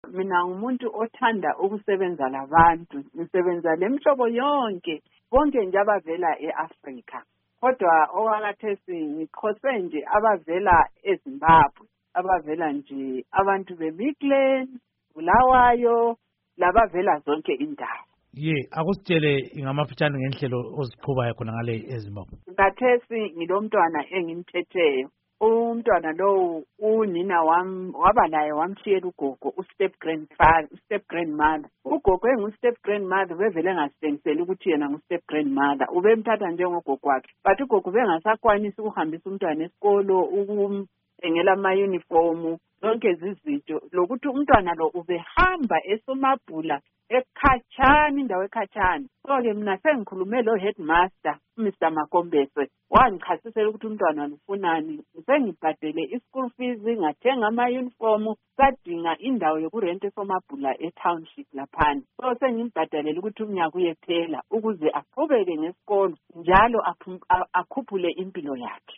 Mina ngumuntu othanda ukusebenza labantu, ngisebenza lemhlobo yonke, bonke nje abavela eAfrika. Kodwa okwakhathesi ngikhose nje abavela eZimbabwe, abavela nje abantu beMidrand, Bulawayo, labavela zonke indawo. Akusitshele ngamafitshane ngenhlelo oziqhubayo khona ngale eZimbabwe. Khathesi ngilomntwana engimthetheyo. Umntwana lowu unina waba laye wamshiyela ugogo step grandmother. Ugogo engu-step grandmother bevele engasitshengiseli ukuthi yena ngu-step grandmother. Ubemthatha njengogogo wakhe. But ugogo bengasakwanisi ukuhambisa umntwana esikolo, ukumthengela ama-uniform, zonke izinto. Lokuthi umntwana lo ubehamba eSomabhula ekhatshana, indawo ekhatshana. So-ke mina sengikhulume lo headmaster, Mr. Makombese, wangichasisela ukuthi umntwana lufunani. Sengibhadele i-school fees, ngathenga ama-uniform, sadinga indawo yokurenta eSomabhula e-township laphana. So sengimbhadalela ukuthi umnyaka uyephela ukuze aqhubeke ngesikolo njalo akhuphule impilo yakhe.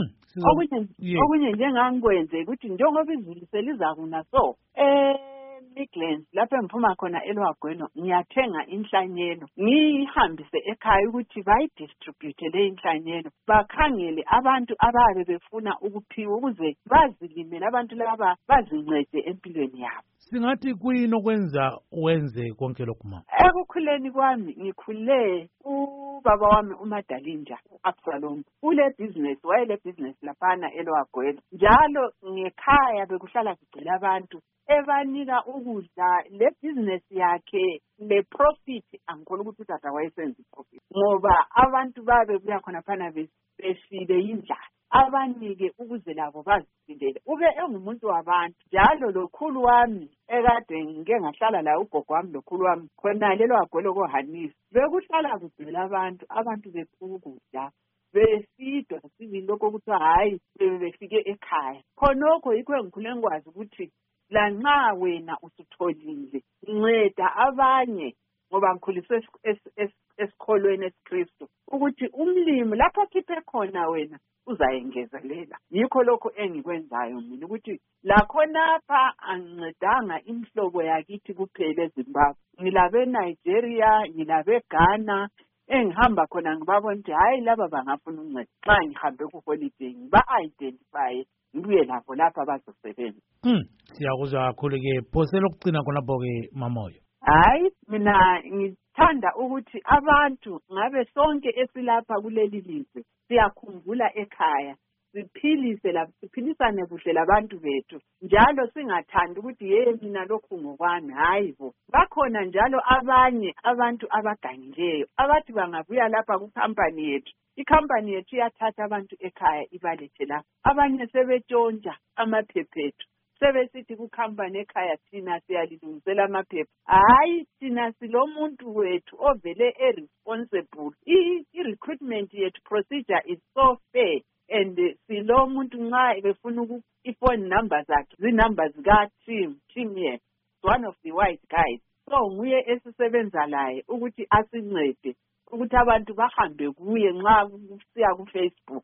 Okunye njengangikwenze ukuthi njengoba izulu selizakuna so Midrand lapho engiphuma khona eLwagwelo ngiyathenga inhlanyelo ngihambise ekhaya ukuthi bayidistribute le inhlanyelo, bakhangele abantu ababe befuna ukuphiwa ukuze bazilimele abantu laba bazincede empilweni yabo. Singathi kuyini okwenza wenze konke lokhu mama? Ekukhuleni kwami ngikhule ubaba wami uMadalinja Absalom ule business, wayele business laphana eLwagwelo. Njalo ngekhaya bekuhlala kugcwele abantu ebanika ukudla. Le business yakhe le profit angikholwa ukuthi utata wayesenza profit ngoba abantu babe buya khona phana befile indlala, abanike ukuze labo bazifindele. Ube engumuntu wabantu. Njalo lokhulu wami ekade ngike ngahlala la ugogo wami lokhulu wami khona leLwagwelo koHanisi bekuhlala kugcwele abantu bephuka ukudla besidwa sivile lokho ukuthi hayi befike ekhaya. Khonokho yikho engikhule ngikwazi ukuthi lanxa wena usutholile nceda abanye, ngoba ngikhuliswe esikholweni esiKristu ukuthi umlimi lapho khiphe khona wena uzayengezelela. Yikho lokho engikwenzayo mina ukuthi la khonapha angincedanga imhlobo yakithi kuphela eZimbabwe, ngilabe Nigeria, ngilabe Ghana, engihamba khona ngibabona ukuthi hayi laba bangafuna uncedo. Xa ngihambe ku-holiday ngiba-identify ngibuye labo lapha bazosebenza. Siyakuzwa kakhulu-ke. Phose lokugcina khonapho-ke mamoyo. Hayi, mina ngithanda ukuthi abantu ngabe sonke esilapha kuleli lizwe siyakhumbula ekhaya, siphilisane kuhle labantu bethu, njalo singathandi ukuthi mina lokhu ngokwami. Hayi bo, bakhona njalo abanye abantu abagangileyo abathi bangabuya lapha kukhampani yethu, ikhampani yethu iyathatha abantu ekhaya ibalethe lapha. Abanye sebetshontsha amaphephethu, sebesithi kukhampani ekhaya thina siyalilungisela amaphepha. Hayi, thina silomuntu wethu ovele responsible. I-recruitment yethu procedure is so fair, and silo muntu nxa befuna ifone number zakhe zinumber zika-Tim here, one of the white guys. So nguye esisebenza laye ukuthi asincede ukuthi abantu bahambe kuye nxa kusiya ku-Facebook